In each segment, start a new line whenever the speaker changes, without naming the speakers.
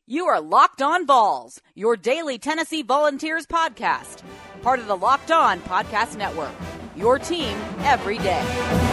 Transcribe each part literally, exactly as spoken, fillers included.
You are Locked On Vols, your daily Tennessee Volunteers podcast. Part of the Locked On Podcast Network, your team every day.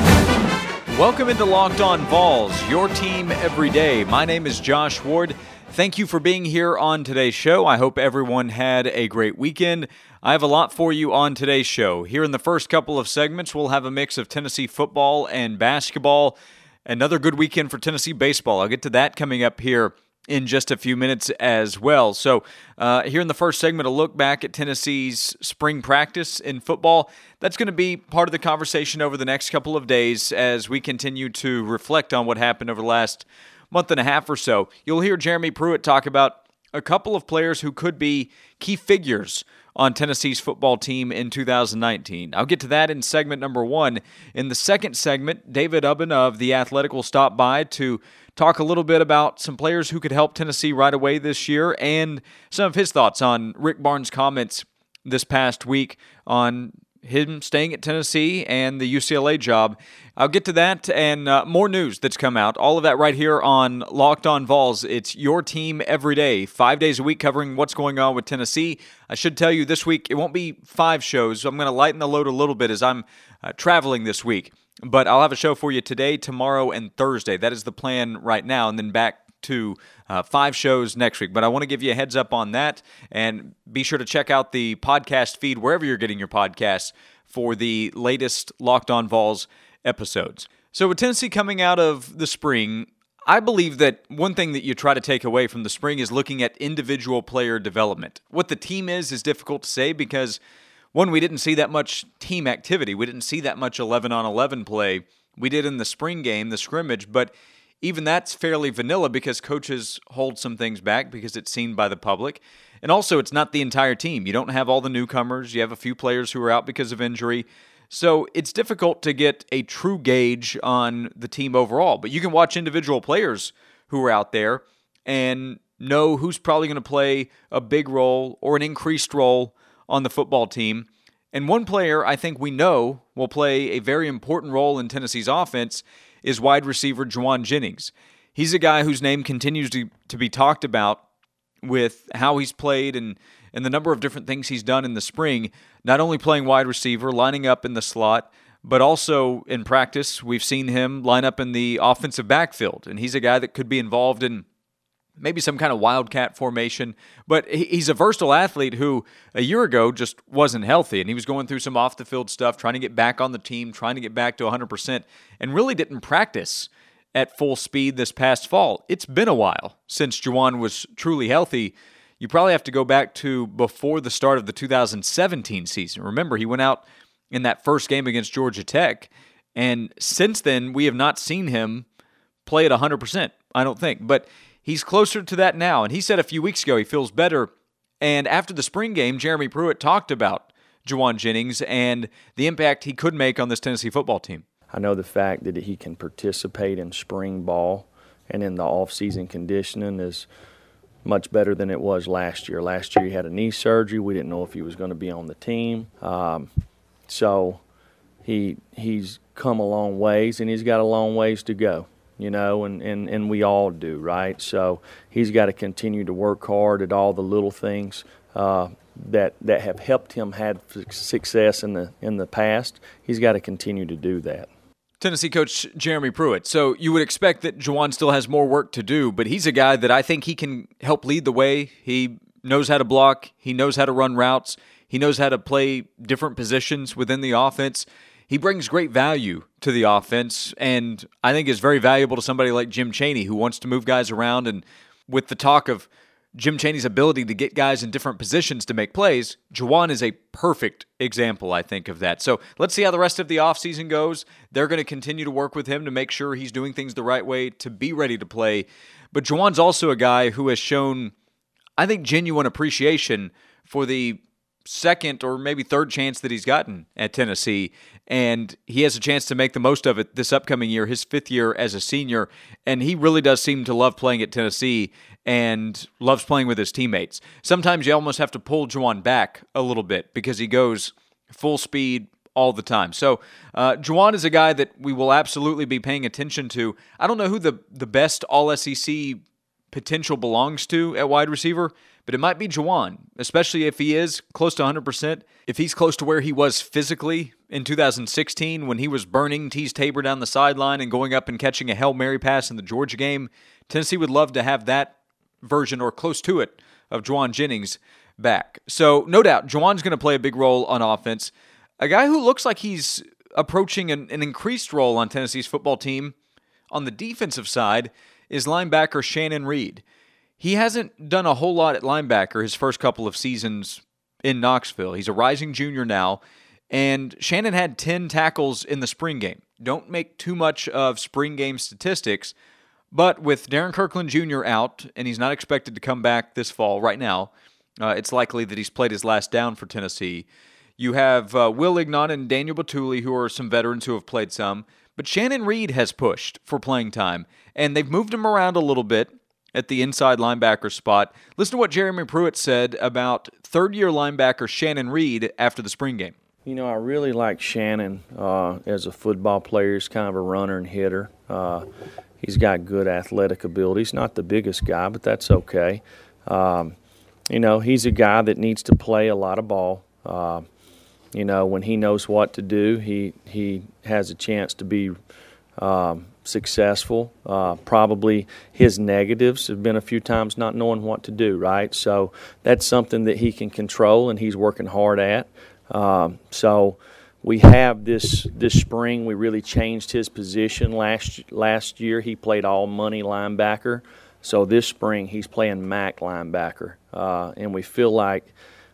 Welcome into Locked On Vols, your team every day. My name is Josh Ward. Thank you for being here on today's show. I hope everyone had a great weekend. I have a lot for you on today's show. Here in the first couple of segments, we'll have a mix of Tennessee football and basketball. Another good weekend for Tennessee baseball. I'll get to that coming up here in just a few minutes as well. So uh, here in the first segment, a look back at Tennessee's spring practice in football. That's going to be part of the conversation over the next couple of days as we continue to reflect on what happened over the last month and a half or so. You'll hear Jeremy Pruitt talk about a couple of players who could be key figures on Tennessee's football team in two thousand nineteen. I'll get to that in segment number one. In the second segment, David Ubben of The Athletic will stop by to talk a little bit about some players who could help Tennessee right away this year and some of his thoughts on Rick Barnes' comments this past week on him staying at Tennessee and the U C L A job. I'll get to that and uh, more news that's come out. All of that right here on Locked On Vols. It's your team every day, five days a week covering what's going on with Tennessee. I should tell you this week it won't be five shows. I'm going to lighten the load a little bit as I'm uh, traveling this week. But I'll have a show for you today, tomorrow, and Thursday. That is the plan right now, and then back to uh, five shows next week. But I want to give you a heads up on that, and be sure to check out the podcast feed wherever you're getting your podcasts for the latest Locked On Vols episodes. So with Tennessee coming out of the spring, I believe that one thing that you try to take away from the spring is looking at individual player development. What the team is is difficult to say because one, we didn't see that much team activity. We didn't see that much eleven on eleven play. We did in the spring game, the scrimmage, but even that's fairly vanilla because coaches hold some things back because it's seen by the public. And also, it's not the entire team. You don't have all the newcomers. You have a few players who are out because of injury. So it's difficult to get a true gauge on the team overall. But you can watch individual players who are out there and know who's probably going to play a big role or an increased role on the football team. And one player I think we know will play a very important role in Tennessee's offense is wide receiver Jauan Jennings. He's a guy whose name continues to, to be talked about with how he's played and, and the number of different things he's done in the spring, not only playing wide receiver, lining up in the slot, but also in practice, we've seen him line up in the offensive backfield. And he's a guy that could be involved in maybe some kind of wildcat formation, but he's a versatile athlete who a year ago just wasn't healthy, and he was going through some off-the-field stuff, trying to get back on the team, trying to get back to one hundred percent, and really didn't practice at full speed this past fall. It's been a while since Jauan was truly healthy. You probably have to go back to before the start of the two thousand seventeen season. Remember, he went out in that first game against Georgia Tech, and since then, we have not seen him play at one hundred percent, I don't think, but he's closer to that now, and he said a few weeks ago he feels better. And after the spring game, Jeremy Pruitt talked about Jauan Jennings and the impact he could make on this Tennessee football team.
I know the fact that he can participate in spring ball and in the off-season conditioning is much better than it was last year. Last year he had a knee surgery. We didn't know if he was going to be on the team. Um, so he he's come a long ways, and he's got a long ways to go. You know, and, and, and we all do, right? So he's got to continue to work hard at all the little things uh, that that have helped him have success in the in the past. He's got to continue to do that.
Tennessee coach Jeremy Pruitt. So you would expect that Jauan still has more work to do, but he's a guy that I think he can help lead the way. He knows how to block. He knows how to run routes. He knows how to play different positions within the offense. He brings great value to the offense, and I think is very valuable to somebody like Jim Chaney, who wants to move guys around. And with the talk of Jim Chaney's ability to get guys in different positions to make plays, Jauan is a perfect example, I think, of that. So let's see how the rest of the offseason goes. They're going to continue to work with him to make sure he's doing things the right way to be ready to play. But Jauan's also a guy who has shown, I think, genuine appreciation for the second or maybe third chance that he's gotten at Tennessee, and he has a chance to make the most of it this upcoming year, his fifth year as a senior, and he really does seem to love playing at Tennessee and loves playing with his teammates. Sometimes you almost have to pull Jauan back a little bit because he goes full speed all the time. So uh, Jauan is a guy that we will absolutely be paying attention to. I don't know who the, the best All-S E C potential belongs to at wide receiver, but it might be Juwan, especially if he is close to one hundred percent. If he's close to where he was physically in two thousand sixteen when he was burning Tease Tabor down the sideline and going up and catching a Hail Mary pass in the Georgia game, Tennessee would love to have that version or close to it of Juwan Jennings back. So no doubt, Juwan's going to play a big role on offense. A guy who looks like he's approaching an, an increased role on Tennessee's football team on the defensive side is linebacker Shannon Reed. He hasn't done a whole lot at linebacker his first couple of seasons in Knoxville. He's a rising junior now, and Shannon had ten tackles in the spring game. Don't make too much of spring game statistics, but with Darren Kirkland Junior out, and he's not expected to come back this fall right now, uh, it's likely that he's played his last down for Tennessee. You have uh, Will Ignon and Daniel Batuli, who are some veterans who have played some, but Shannon Reed has pushed for playing time, and they've moved him around a little bit at the inside linebacker spot. Listen to what Jeremy Pruitt said about third-year linebacker Shannon Reed after the spring game.
You know, I really like Shannon uh, as a football player. He's kind of a runner and hitter. Uh, he's got good athletic ability. He's not the biggest guy, but that's okay. Um, you know, he's a guy that needs to play a lot of ball. Uh, You know, when he knows what to do, he he has a chance to be um, successful. Uh, probably his negatives have been a few times not knowing what to do, right? So that's something that he can control, and he's working hard at. Um, so we have this this spring, we really changed his position. Last, last year he played all money linebacker. So this spring he's playing MAC linebacker, uh, and we feel like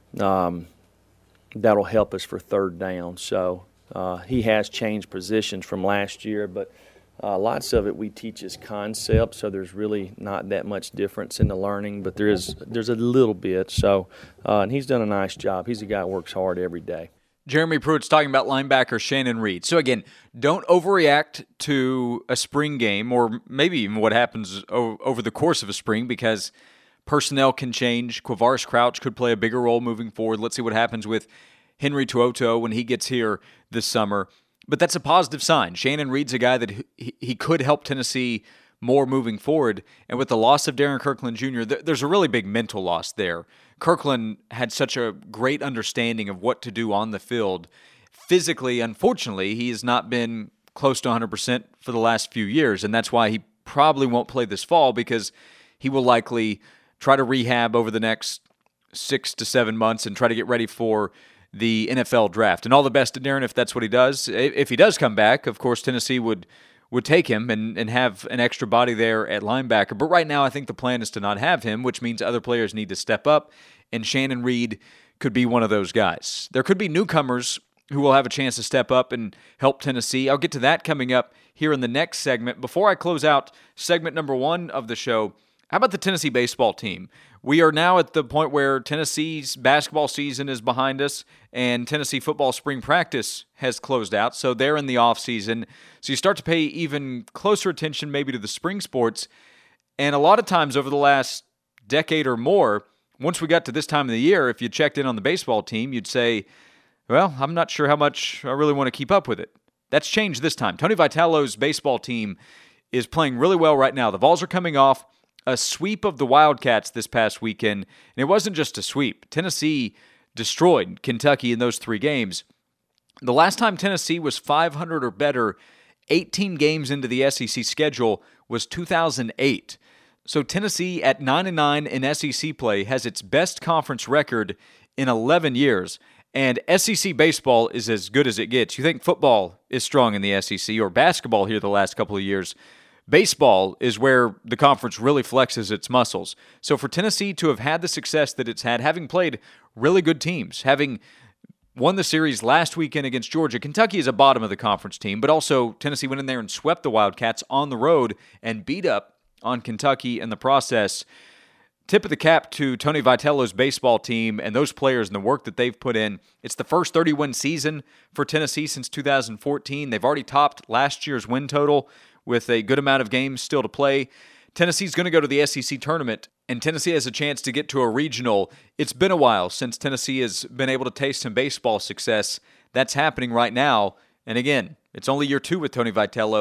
um, – that'll help us for third down. So uh, he has changed positions from last year, but uh, lots of it we teach as concepts, so there's really not that much difference in the learning, but there is there's a little bit. So uh, and he's done a nice job. He's a guy who works hard every day.
Jeremy Pruitt's talking about linebacker Shannon Reed. So again, don't overreact to a spring game or maybe even what happens o- over the course of a spring because personnel can change. Quavaris Crouch could play a bigger role moving forward. Let's see what happens with Henry Tuoto when he gets here this summer. But that's a positive sign. Shannon Reed's a guy that he, he could help Tennessee more moving forward. And with the loss of Darren Kirkland Junior, th- there's a really big mental loss there. Kirkland had such a great understanding of what to do on the field. Physically, unfortunately, he has not been close to one hundred percent for the last few years, and that's why he probably won't play this fall because he will likely try to rehab over the next six to seven months and try to get ready for the N F L draft. And all the best to Darren if that's what he does. If he does come back, of course, Tennessee would would take him and, and have an extra body there at linebacker. But right now, I think the plan is to not have him, which means other players need to step up, and Shannon Reed could be one of those guys. There could be newcomers who will have a chance to step up and help Tennessee. I'll get to that coming up here in the next segment. Before I close out segment number one of the show, how about the Tennessee baseball team? We are now at the point where Tennessee's basketball season is behind us and Tennessee football spring practice has closed out, so they're in the off season. So you start to pay even closer attention maybe to the spring sports. And a lot of times over the last decade or more, once we got to this time of the year, if you checked in on the baseball team, you'd say, well, I'm not sure how much I really want to keep up with it. That's changed this time. Tony Vitello's baseball team is playing really well right now. The Vols are coming off a sweep of the Wildcats this past weekend, and it wasn't just a sweep. Tennessee destroyed Kentucky in those three games. The last time Tennessee was five hundred or better, eighteen games into the S E C schedule, was two thousand eight. So Tennessee at nine and nine in S E C play has its best conference record in eleven years, and S E C baseball is as good as it gets. You think football is strong in the S E C or basketball here the last couple of years. Baseball is where the conference really flexes its muscles. So for Tennessee to have had the success that it's had, having played really good teams, having won the series last weekend against Georgia, Kentucky is a bottom of the conference team, but also Tennessee went in there and swept the Wildcats on the road and beat up on Kentucky in the process. Tip of the cap to Tony Vitello's baseball team and those players and the work that they've put in. It's the first thirty-win season for Tennessee since two thousand fourteen. They've already topped last year's win total with a good amount of games still to play. Tennessee's going to go to the S E C tournament, and Tennessee has a chance to get to a regional. It's been a while since Tennessee has been able to taste some baseball success. That's happening right now. And again, it's only year two with Tony Vitello.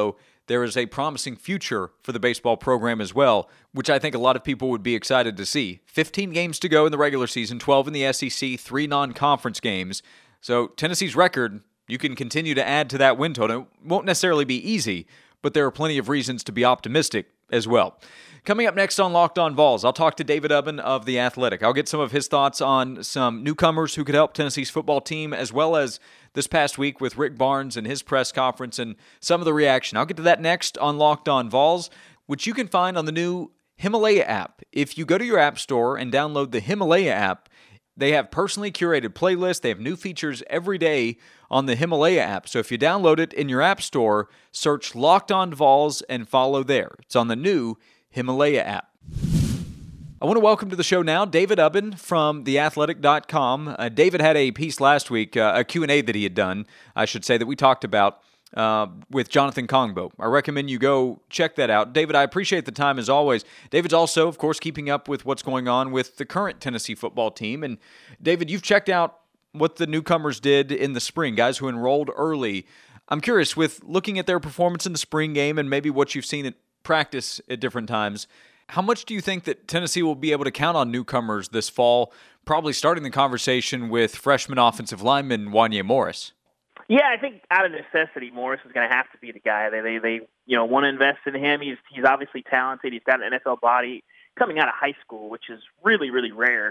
there is a promising future for the baseball program as well, which I think a lot of people would be excited to see. fifteen games to go in the regular season, twelve in the S E C, three non-conference games. So Tennessee's record, you can continue to add to that win total. It won't necessarily be easy, but there are plenty of reasons to be optimistic as well. Coming up next on Locked On Vols, I'll talk to David Ubben of The Athletic. I'll get some of his thoughts on some newcomers who could help Tennessee's football team, as well as this past week with Rick Barnes and his press conference and some of the reaction. I'll get to that next on Locked On Vols, which you can find on the new Himalaya app. If you go to your app store and download the Himalaya app, they have personally curated playlists. They have new features every day on the Himalaya app. So if you download it in your app store, search Locked On Vols and follow there. It's on the new Himalaya app. I want to welcome to the show now David Ubben from the athletic dot com. Uh, David had a piece last week, uh, a Q and A that he had done, I should say, that we talked about uh, with Jonathan Kongbo. I recommend you go check that out. David, I appreciate the time as always. David's also, of course, keeping up with what's going on with the current Tennessee football team. And David, you've checked out what the newcomers did in the spring, guys who enrolled early. I'm curious, with looking at their performance in the spring game and maybe what you've seen at practice at different times, how much do you think that Tennessee will be able to count on newcomers this fall, probably starting the conversation with freshman offensive lineman Wanya Morris?
Yeah, I think out of necessity, Morris is going to have to be the guy. They, they, they you know, want to invest in him. He's he's obviously talented. He's got an N F L body coming out of high school, which is really, really rare.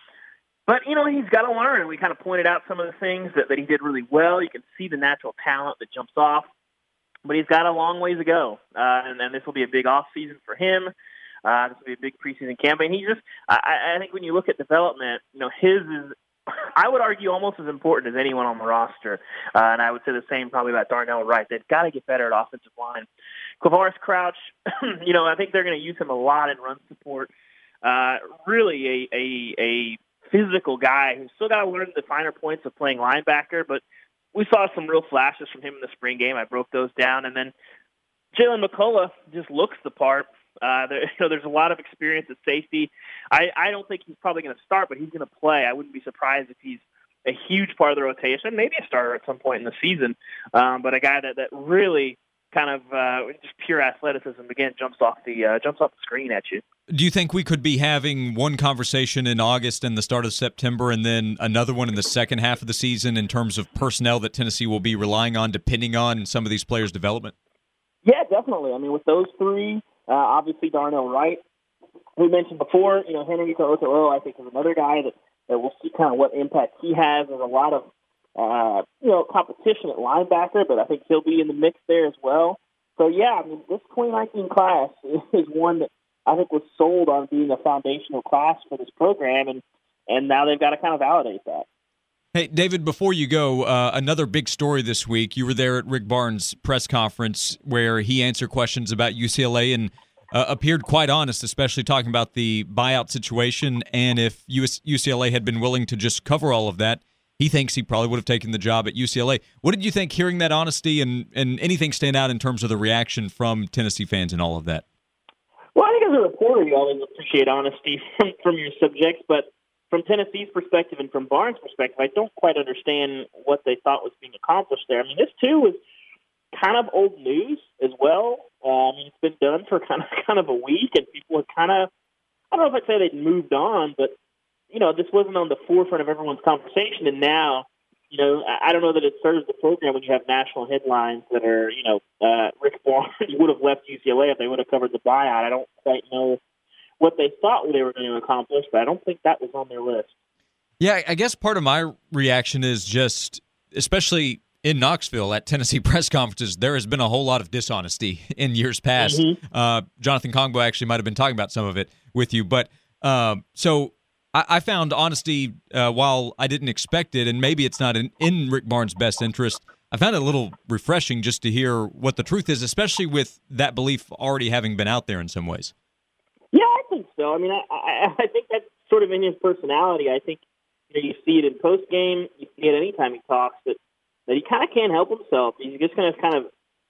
But, you know, he's got to learn. We kind of pointed out some of the things that, that he did really well. You can see the natural talent that jumps off. But he's got a long ways to go, uh, and, and this will be a big off season for him. Uh, this will be a big preseason campaign. He just, I, I think, when you look at development, you know, his is, I would argue, almost as important as anyone on the roster, uh, and I would say the same probably about Darnell Wright. They've got to get better at offensive line. Quavaris Crouch, you know, I think they're going to use him a lot in run support. Uh, really, a, a a physical guy who's still got to learn the finer points of playing linebacker, but we saw some real flashes from him in the spring game. I broke those down. And then Jalen McCullough just looks the part. Uh, there, you know, there's a lot of experience at safety. I, I don't think he's probably going to start, but he's going to play. I wouldn't be surprised if he's a huge part of the rotation, maybe a starter at some point in the season. Um, but a guy that, that really kind of uh, just pure athleticism, again, jumps off the uh, jumps off the screen at you.
Do you think we could be having one conversation in August and the start of September and then another one in the second half of the season in terms of personnel that Tennessee will be relying on depending on some of these players' development?
Yeah, definitely. I mean, with those three, uh, obviously Darnell Wright, we mentioned before, you know, Henry To'o, I think, is another guy that, that we'll see kind of what impact he has. There's a lot of, uh, you know, competition at linebacker, but I think he'll be in the mix there as well. So, yeah, I mean, this twenty nineteen class is one that I think was sold on being a foundational class for this program, and, and now they've got to kind of validate that.
Hey, David, before you go, uh, another big story this week. You were there at Rick Barnes' press conference where he answered questions about U C L A and uh, appeared quite honest, especially talking about the buyout situation, and if U C L A had been willing to just cover all of that, he thinks he probably would have taken the job at U C L A. What did you think hearing that honesty, and, and anything stand out in terms of the reaction from Tennessee fans and all of that?
Well, I think as a reporter, you always appreciate honesty from, from your subjects, but from Tennessee's perspective and from Barnes' perspective, I don't quite understand what they thought was being accomplished there. I mean, this, too, was kind of old news as well. Uh, I mean, it's been done for kind of kind of a week, and people had kind of, I don't know if I'd say they'd moved on, but, you know, this wasn't on the forefront of everyone's conversation, and now, you know, I don't know that it serves the program when you have national headlines that are, you know, uh, Rick Barnes would have left U C L A if they would have covered the buyout. I don't quite know what they thought they were going to accomplish, but I don't think that was on their list.
Yeah, I guess part of my reaction is just, especially in Knoxville at Tennessee press conferences, there has been a whole lot of dishonesty in years past. Mm-hmm. Uh, Jonathan Kongbo actually might have been talking about some of it with you. But uh, so I, I found honesty, uh, while I didn't expect it, and maybe it's not in, in Rick Barnes' best interest, I found it a little refreshing just to hear what the truth is, especially with that belief already having been out there in some ways.
Yeah, I think so. I mean, I, I, I think that's sort of in his personality. I think, you know, you see it in post-game, you see it anytime he talks, that, that he kind of can't help himself. He's just going to kind of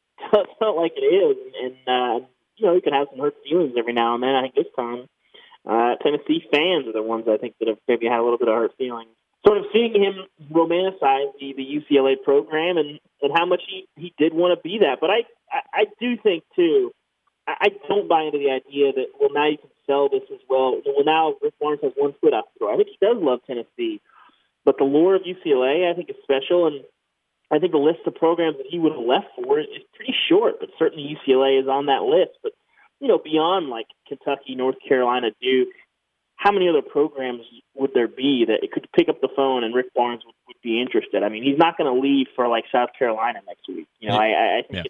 tell it like it is, and, uh, you know, he can have some hurt feelings every now and then. I think this time, uh, Tennessee fans are the ones, I think, that have maybe had a little bit of hurt feelings. sort of seeing him romanticize the, the U C L A program and, and how much he, he did want to be that. But I, I, I do think, too, I, I don't buy into the idea that, well, now you can sell this as well. Well, now Rick Barnes has one foot out the door. I think he does love Tennessee. But the lure of U C L A, I think, is special. And I think the list of programs that he would have left for is pretty short. But certainly U C L A is on that list. But, you know, beyond, like, Kentucky, North Carolina, Duke, how many other programs would there be that it could pick up the phone and Rick Barnes would, would be interested? I mean, he's not going to leave for like South Carolina next week. You know, yeah. I, I think
yeah.
it's.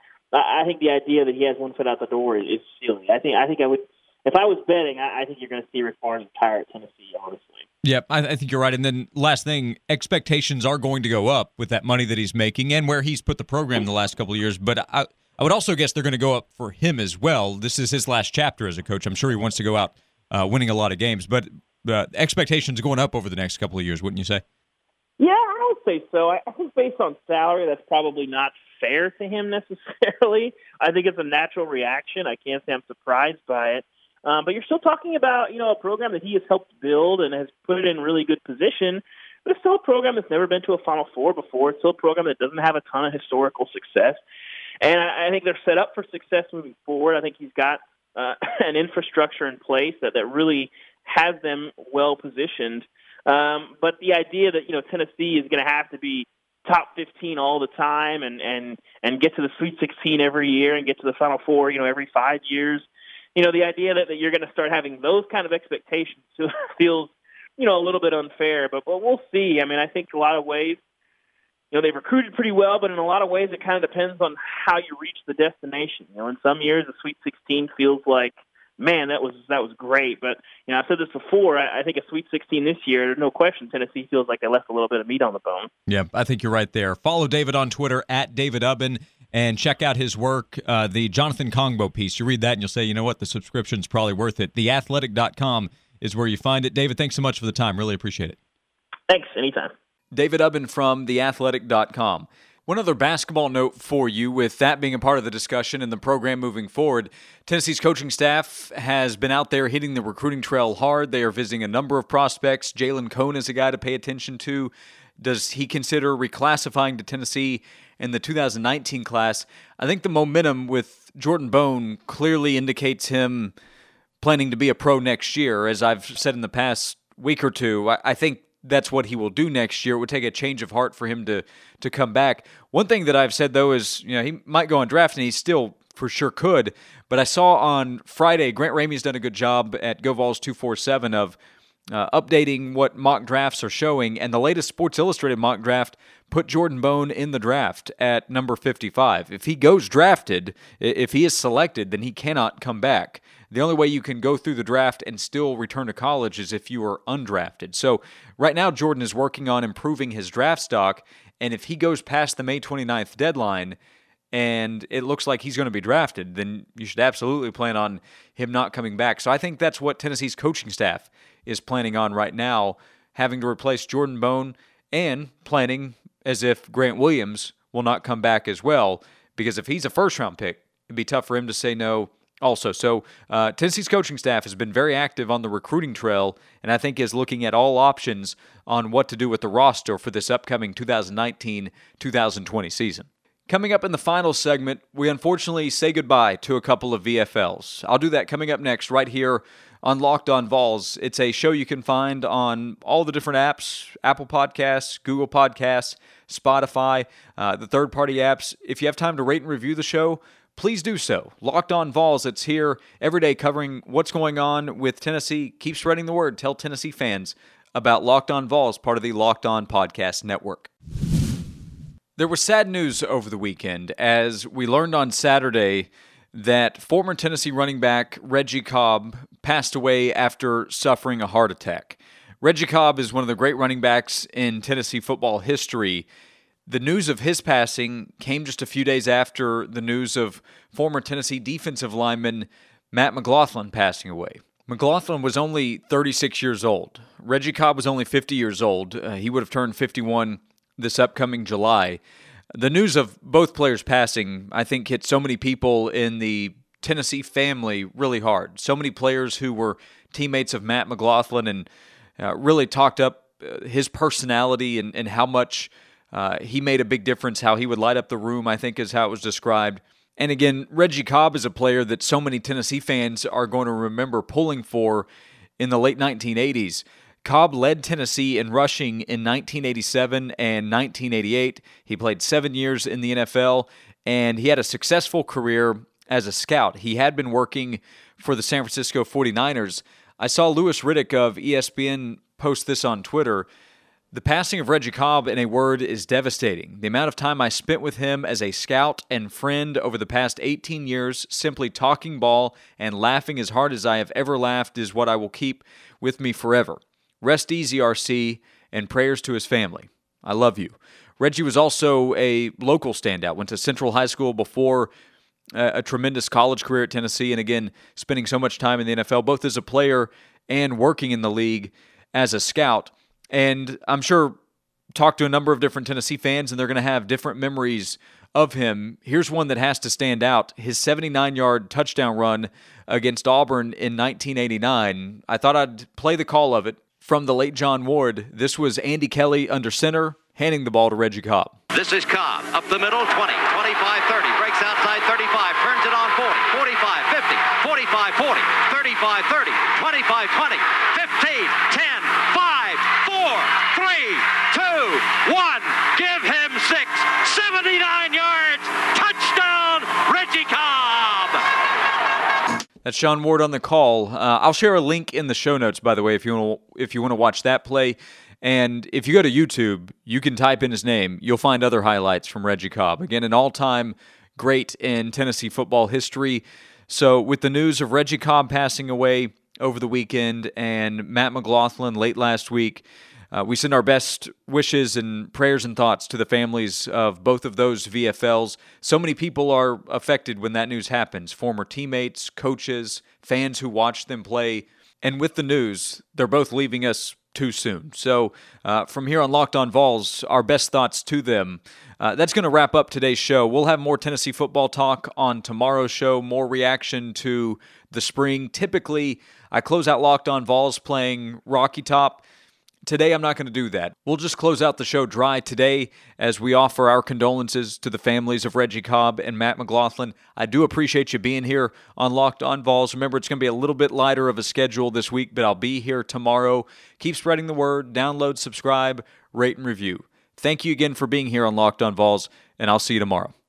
I think the idea that he has one foot out the door is, is silly. I think. I think I would. If I was betting, I, I think you're going to see Rick Barnes retire at Tennessee. Honestly.
Yep, I, I think you're right. And then last thing, expectations are going to go up with that money that he's making and where he's put the program the last couple of years. But I, I would also guess they're going to go up for him as well. This is his last chapter as a coach. I'm sure he wants to go out Uh, winning a lot of games, but uh, expectations going up over the next couple of years, wouldn't you say?
Yeah, I would say so. I think based on salary, that's probably not fair to him necessarily. I think it's a natural reaction. I can't say I'm surprised by it. Um, but you're still talking about, you know, a program that he has helped build and has put it in really good position. But it's still a program that's never been to a Final Four before. It's still a program that doesn't have a ton of historical success. And I, I think they're set up for success moving forward. I think he's got Uh, an infrastructure in place that, that really has them well positioned. Um, but the idea that, you know, Tennessee is going to have to be top fifteen all the time and, and, and get to the Sweet sixteen every year and get to the Final Four, you know, every five years, you know, the idea that, that you're going to start having those kind of expectations feels, you know, a little bit unfair. But, but we'll see. I mean, I think a lot of ways, you know, they've recruited pretty well, but in a lot of ways it kind of depends on how you reach the destination. You know, in some years the Sweet sixteen feels like, man, that was that was great. But, you know, I've said this before, I, I think a Sweet sixteen this year, there's no question Tennessee feels like they left a little bit of meat on the bone.
Yeah, I think you're right there. Follow David on Twitter, at David Ubben, and check out his work, uh, the Jonathan Kongbo piece. You read that and you'll say, you know what, the subscription's probably worth it. the athletic dot com is where you find it. David, thanks so much for the time. Really appreciate it.
Thanks. Anytime.
David Ubben from the athletic dot com. One other basketball note for you, with that being a part of the discussion and the program moving forward, Tennessee's coaching staff has been out there hitting the recruiting trail hard. They are visiting a number of prospects. Jalen Cone is a guy to pay attention to. Does he consider reclassifying to Tennessee in the two thousand nineteen class? I think the momentum with Jordan Bone clearly indicates him planning to be a pro next year. As I've said in the past week or two, I, I think that's what he will do next year. It would take a change of heart for him to to come back. One thing that I've said, though, is, you know, he might go on draft, and he still for sure could. But I saw on Friday, Grant Ramey's done a good job at GoVols two forty-seven of uh, updating what mock drafts are showing, and the latest Sports Illustrated mock draft put Jordan Bone in the draft at number fifty-five. If he goes drafted, if he is selected, then he cannot come back. The only way you can go through the draft and still return to college is if you are undrafted. So right now, Jordan is working on improving his draft stock, and if he goes past the May twenty-ninth deadline and it looks like he's going to be drafted, then you should absolutely plan on him not coming back. So I think that's what Tennessee's coaching staff is planning on right now, having to replace Jordan Bone and planning as if Grant Williams will not come back as well, because if he's a first-round pick, it'd be tough for him to say no also. So uh, Tennessee's coaching staff has been very active on the recruiting trail, and I think is looking at all options on what to do with the roster for this upcoming two thousand nineteen two thousand twenty season. Coming up in the final segment, we unfortunately say goodbye to a couple of V F Ls. I'll do that coming up next right here on Locked On Vols. It's a show you can find on all the different apps, Apple Podcasts, Google Podcasts, Spotify, uh, the third-party apps. If you have time to rate and review the show, please do so. Locked On Vols, it's here every day covering what's going on with Tennessee. Keep spreading the word. Tell Tennessee fans about Locked On Vols, part of the Locked On Podcast Network. There was sad news over the weekend as we learned on Saturday that former Tennessee running back Reggie Cobb passed away after suffering a heart attack. Reggie Cobb is one of the great running backs in Tennessee football history. The news of his passing came just a few days after the news of former Tennessee defensive lineman Matt McLaughlin passing away. McLaughlin was only thirty-six years old. Reggie Cobb was only fifty years old. Uh, he would have turned fifty-one this upcoming July. The news of both players passing, I think, hit so many people in the Tennessee family really hard. So many players who were teammates of Matt McLaughlin and uh, really talked up his personality and, and how much uh, he made a big difference, how he would light up the room, I think is how it was described. And again, Reggie Cobb is a player that so many Tennessee fans are going to remember pulling for in the late nineteen eighties. Cobb led Tennessee in rushing in nineteen eighty-seven and nineteen eighty-eight. He played seven years in the N F L, and he had a successful career as a scout. He had been working for the San Francisco forty-niners. I saw Louis Riddick of E S P N post this on Twitter. The passing of Reggie Cobb, in a word, is devastating. The amount of time I spent with him as a scout and friend over the past eighteen years, simply talking ball and laughing as hard as I have ever laughed, is what I will keep with me forever. Rest easy, R C, and prayers to his family. I love you. Reggie was also a local standout, went to Central High School before a, a tremendous college career at Tennessee, and again, spending so much time in the N F L, both as a player and working in the league as a scout. And I'm sure talk to a number of different Tennessee fans, and they're going to have different memories of him. Here's one that has to stand out. His seventy-nine-yard touchdown run against Auburn in nineteen eighty-nine. I thought I'd play the call of it from the late John Ward. This was Andy Kelly under center, handing the ball to Reggie Cobb.
This is Cobb, up the middle, twenty, twenty-five, thirty, breaks outside thirty-five, turns it on forty, forty-five, fifty, forty-five, forty, thirty-five, thirty, twenty-five, twenty, fifteen, ten, five, four, three, two, one, give him six, seventy-nine yards, touchdown, Reggie Cobb.
That's Sean Ward on the call. Uh, I'll share a link in the show notes, by the way, if you want to, if you want to watch that play. And if you go to YouTube, you can type in his name. You'll find other highlights from Reggie Cobb. Again, an all-time great in Tennessee football history. So with the news of Reggie Cobb passing away over the weekend and Matt McLaughlin late last week, uh, we send our best wishes and prayers and thoughts to the families of both of those V F Ls. So many people are affected when that news happens. Former teammates, coaches, fans who watched them play. And with the news, they're both leaving us too soon. So uh, from here on Locked On Vols, our best thoughts to them. Uh, that's going to wrap up today's show. We'll have more Tennessee football talk on tomorrow's show, more reaction to the spring. Typically, I close out Locked On Vols playing Rocky Top. Today, I'm not going to do that. We'll just close out the show dry today as we offer our condolences to the families of Reggie Cobb and Matt McLaughlin. I do appreciate you being here on Locked On Vols. Remember, it's going to be a little bit lighter of a schedule this week, but I'll be here tomorrow. Keep spreading the word. Download, subscribe, rate, and review. Thank you again for being here on Locked On Vols, and I'll see you tomorrow.